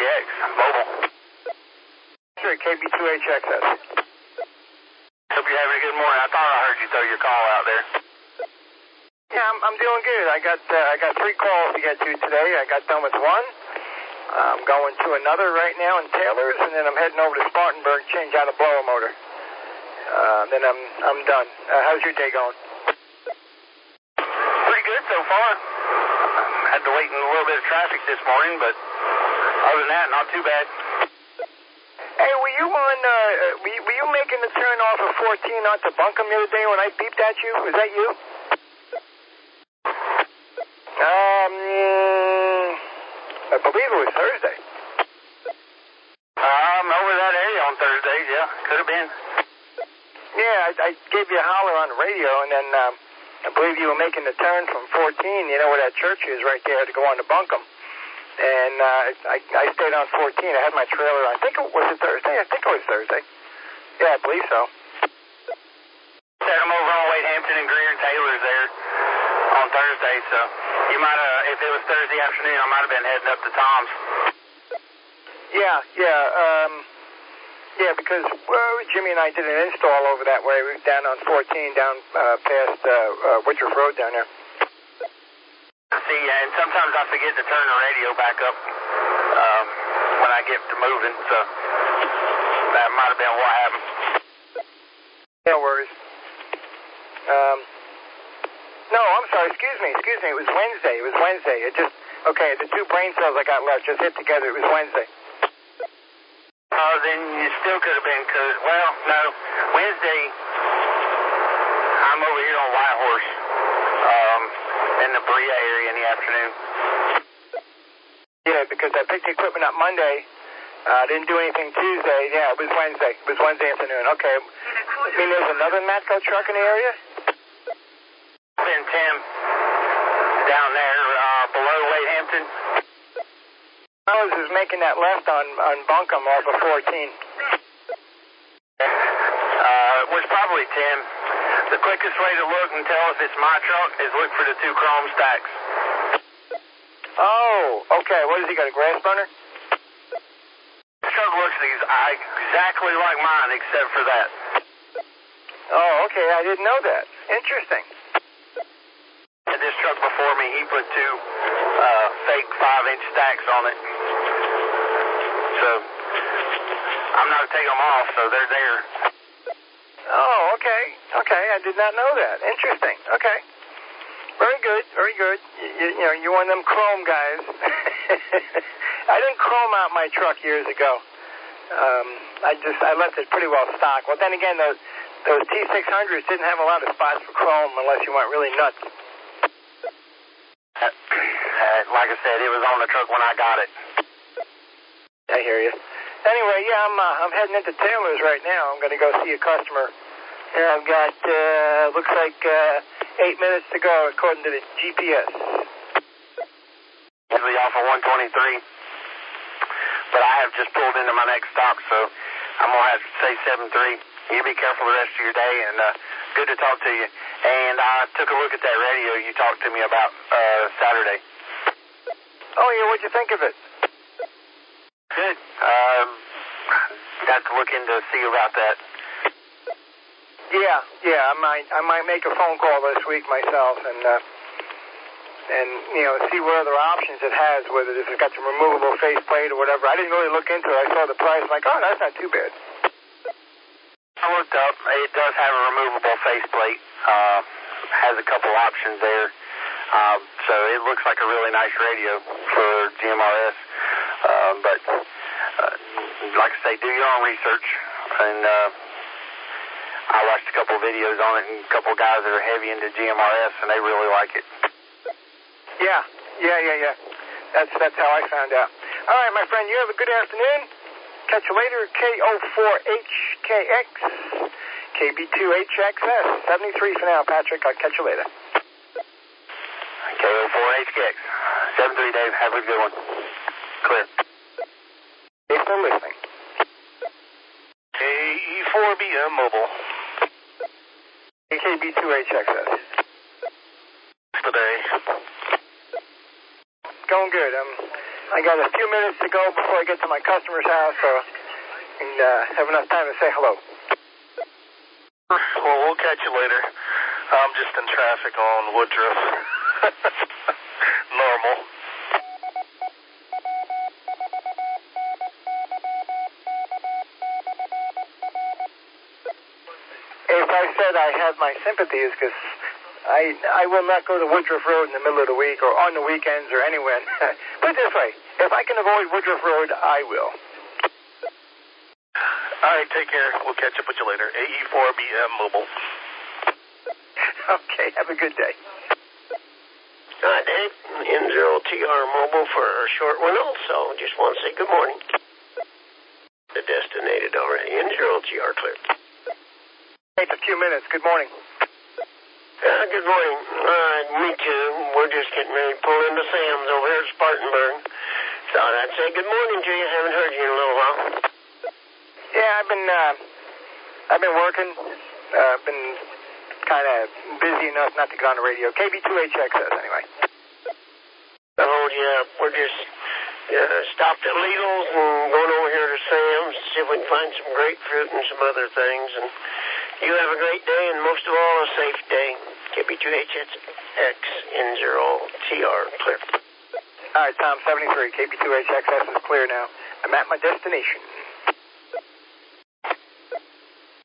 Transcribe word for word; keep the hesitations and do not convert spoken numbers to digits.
X, mobile. Sure, K B two H X S. Hope you're having a good morning. I thought I heard you throw your call out there. Yeah, I'm, I'm doing good. I got uh, I got three calls to get to today. I got done with one. I'm going to another right now in Taylor's, and then I'm heading over to Spartanburg to change out a blower motor. Uh, then I'm I'm done. Uh, how's your day going? Pretty good so far. Had to wait in a little bit of traffic this morning, but other than that, not too bad. Hey, were you on? Uh, were, you, were you making the turn off of fourteen onto Buncombe the other day when I beeped at you? Was that you? Um, I believe it was Thursday. Um, over that area on Thursdays, yeah, could have been. Yeah, I, I gave you a holler on the radio, and then um, I believe you were making the turn from fourteen. You know where that church is right there to go on to Buncombe. And uh, I, I stayed on fourteen. I had my trailer. I think it was it Thursday. I think it was Thursday. Yeah, I believe so. Set them over on Wade Hampton and Greer and Taylor's there on Thursday. So you might have, if it was Thursday afternoon, I might have been heading up to Tom's. Yeah, yeah, um, yeah. Because well, Jimmy and I did an install over that way. We were down on fourteen, down uh, past uh, uh, Woodruff Road down there. See, and sometimes I forget to turn the radio back up um, when I get to moving, so that might have been what happened. No worries. Um, no, I'm sorry. Excuse me. Excuse me. It was Wednesday. It was Wednesday. It just okay. The two brain cells I got left just hit together. It was Wednesday. Oh, then you still could have been, cause well, no, Wednesday I'm over here on Whitehorse. Um, in the Berea area in the afternoon. Yeah, because I picked the equipment up Monday. Uh, didn't do anything Tuesday. Yeah, it was Wednesday. It was Wednesday afternoon. Okay. I mean, there's another Matco truck in the area? Been Tim down there uh, below Wade Hampton. I was making that left on, on Buncombe off of fourteen. Uh, it was probably Tim. The quickest way to look and tell if it's my truck is look for the two chrome stacks. Oh, okay. What has he got, a grass burner? This truck looks exactly like mine except for that. Oh, okay. I didn't know that. Interesting. And this truck before me, he put two uh, fake five-inch stacks on it. So I'm not taking them off, so they're there. Oh, okay. Okay, I did not know that. Interesting. Okay. Very good, very good. You, you, you know, you're one of them chrome guys. I didn't chrome out my truck years ago. Um, I just, I left it pretty well stocked. Well, then again, those, those T six hundreds didn't have a lot of spots for chrome unless you went really nuts. Uh, uh, like I said, it was on the truck when I got it. I hear you. Anyway, yeah, I'm uh, I'm heading into Taylor's right now. I'm going to go see a customer. And I've got, uh, looks like uh, eight minutes to go according to the G P S. Usually off of one twenty-three. But I have just pulled into my next stop, so I'm going to have to say seven three. You be careful the rest of your day, and uh, good to talk to you. And I took a look at that radio you talked to me about uh, Saturday. Oh, yeah, what'd you think of it? Good. Um, got to look into see about that. Yeah, yeah, I might, I might make a phone call this week myself and, uh, and you know, see what other options it has, whether it's got some removable faceplate or whatever. I didn't really look into it. I saw the price. I'm like, oh, that's not too bad. I looked up. It does have a removable faceplate. Uh, has a couple options there. Um, so it looks like a really nice radio for G M R S. Uh, but uh, like I say, do your own research. And uh, I watched a couple videos on it and a couple guys that are heavy into G M R S, and they really like it. Yeah, yeah, yeah, yeah. That's that's how I found out. All right, my friend, you have a good afternoon. Catch you later. K O four H K X, K B two H X S, seventy-three for now, Patrick. I'll catch you later. K O four H K X, seven three, Dave. Have a good one. Clear. Thanks for listening. K E four B M Mobile. K B two H X S. Today. Going good. I'm I got a few minutes to go before I get to my customer's house, so I can uh, have enough time to say hello. Well, we'll catch you later. I'm just in traffic on Woodruff. Normal. If I said I have my sympathies, because I I will not go to Woodruff Road in the middle of the week or on the weekends or anywhere. Put it this way, if I can avoid Woodruff Road, I will. All right, take care. We'll catch up with you later. A E four B M Mobile. Okay, have a good day. Hi, Dave. N zero T R Mobile for a short one also. Just want to say good morning. The destinated already. N zero T R clear. It's a few minutes. Good morning. Uh, good morning. All right, me too. We're just getting ready to pull into Sam's over here at Spartanburg. Thought I'd say good morning to you. Haven't heard you in a little while. Yeah, I've been uh, I've been working. Uh, been kind of busy enough not to get on the radio. K B two H X S anyway. Oh yeah, we're just uh, stopped at Lidl's and going over here to Sam's to see if we can find some grapefruit and some other things. And you have a great day, and most of all, a safe day. K B two H X N zero T R clear. All right, Tom, seventy-three. K B two H X S is clear now. I'm at my destination.